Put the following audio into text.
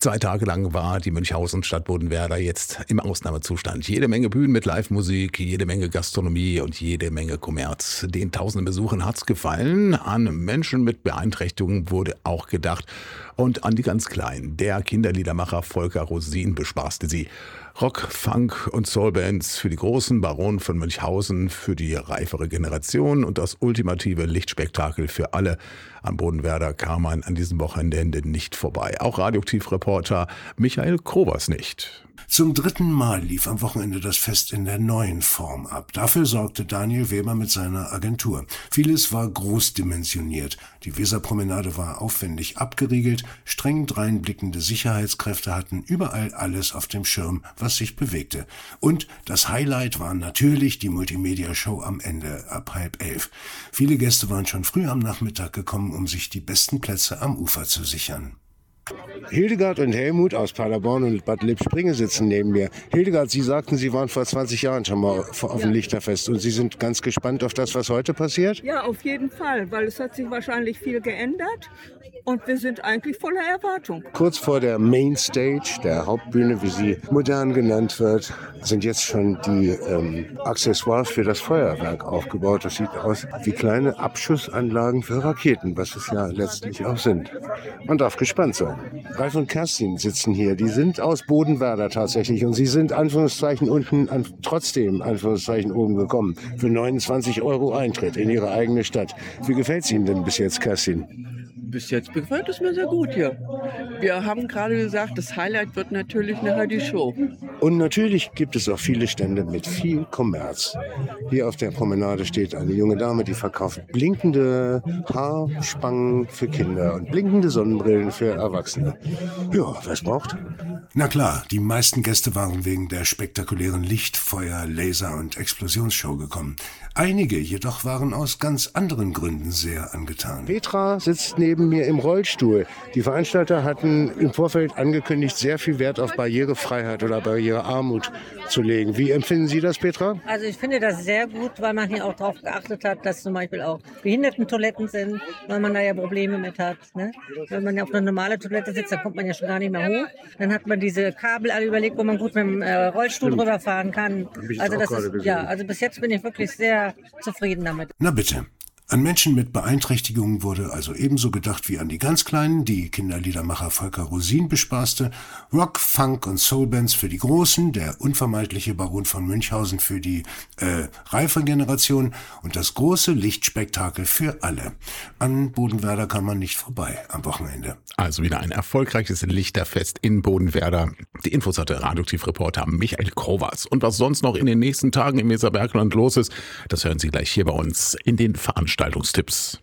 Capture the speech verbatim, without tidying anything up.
Zwei Tage lang war die Münchhausen-Stadt Bodenwerder jetzt im Ausnahmezustand. Jede Menge Bühnen mit Live-Musik, jede Menge Gastronomie und jede Menge Kommerz. Den tausenden Besuchern hat's gefallen. An Menschen mit Beeinträchtigungen wurde auch gedacht. Und an die ganz Kleinen. Der Kinderliedermacher Volker Rosin bespaßte sie. Rock, Funk und Soulbands für die Großen, Baron von Münchhausen für die reifere Generation und das ultimative Lichtspektakel für alle. Am Bodenwerder kam man an diesem Wochenende nicht vorbei. Auch Radioaktiv-Reporter Michael Krobers nicht. Zum dritten Mal lief am Wochenende das Fest in der neuen Form ab. Dafür sorgte Daniel Weber mit seiner Agentur. Vieles war großdimensioniert. Die Weserpromenade war aufwendig abgeriegelt. Streng dreinblickende Sicherheitskräfte hatten überall alles auf dem Schirm, was sich bewegte. Und das Highlight war natürlich die Multimedia-Show am Ende ab halb elf. Viele Gäste waren schon früh am Nachmittag gekommen, um sich die besten Plätze am Ufer zu sichern. Hildegard und Helmut aus Paderborn und Bad Lippspringe sitzen neben mir. Hildegard, Sie sagten, Sie waren vor zwanzig Jahren schon mal auf dem Lichterfest und Sie sind ganz gespannt auf das, was heute passiert? Ja, auf jeden Fall, weil es hat sich wahrscheinlich viel geändert und wir sind eigentlich voller Erwartung. Kurz vor der Mainstage, der Hauptbühne, wie sie modern genannt wird, sind jetzt schon die ähm, Accessoires für das Feuerwerk aufgebaut. Das sieht aus wie kleine Abschussanlagen für Raketen, was es ja letztlich auch sind. Man darf gespannt sein. Ralf und Kerstin sitzen hier. Die sind aus Bodenwerder tatsächlich und sie sind Anführungszeichen unten, an, trotzdem Anführungszeichen oben gekommen. Für neunundzwanzig Euro Eintritt in ihre eigene Stadt. Wie gefällt es Ihnen denn bis jetzt, Kerstin? Bis jetzt gefällt es mir sehr gut hier. Wir haben gerade gesagt, das Highlight wird natürlich nachher die Show. Und natürlich gibt es auch viele Stände mit viel Kommerz. Hier auf der Promenade steht eine junge Dame, die verkauft blinkende Haarspangen für Kinder und blinkende Sonnenbrillen für Erwachsene. Ja, wer es braucht? Na klar, die meisten Gäste waren wegen der spektakulären Licht-, Feuer-, Laser- und Explosionsshow gekommen. Einige jedoch waren aus ganz anderen Gründen sehr angetan. Petra sitzt neben mir im Rollstuhl. Die Veranstalter hatten im Vorfeld angekündigt, sehr viel Wert auf Barrierefreiheit oder Barrierearmut zu legen. Wie empfinden Sie das, Petra? Also ich finde das sehr gut, weil man hier auch darauf geachtet hat, dass zum Beispiel auch Behindertentoiletten sind, weil man da ja Probleme mit hat. Ne? Wenn man ja auf eine normale Toilette sitzt, dann kommt man ja schon gar nicht mehr hoch. Dann hat man diese Kabel alle überlegt, wo man gut mit dem äh, Rollstuhl Stimmt. drüber fahren kann. Also das ist, ja, also bis jetzt bin ich wirklich sehr zufrieden damit. Na bitte. An Menschen mit Beeinträchtigungen wurde also ebenso gedacht wie an die ganz Kleinen, die Kinderliedermacher Volker Rosin bespaßte, Rock, Funk und Soulbands für die Großen, der unvermeidliche Baron von Münchhausen für die äh, reife Generation und das große Lichtspektakel für alle. An Bodenwerder kann man nicht vorbei am Wochenende. Also wieder ein erfolgreiches Lichterfest in Bodenwerder. Die Infos hatte Radioaktiv-Reporter Michael Krobers. Und was sonst noch in den nächsten Tagen im Weserbergland los ist, das hören Sie gleich hier bei uns in den Veranstaltungstipps.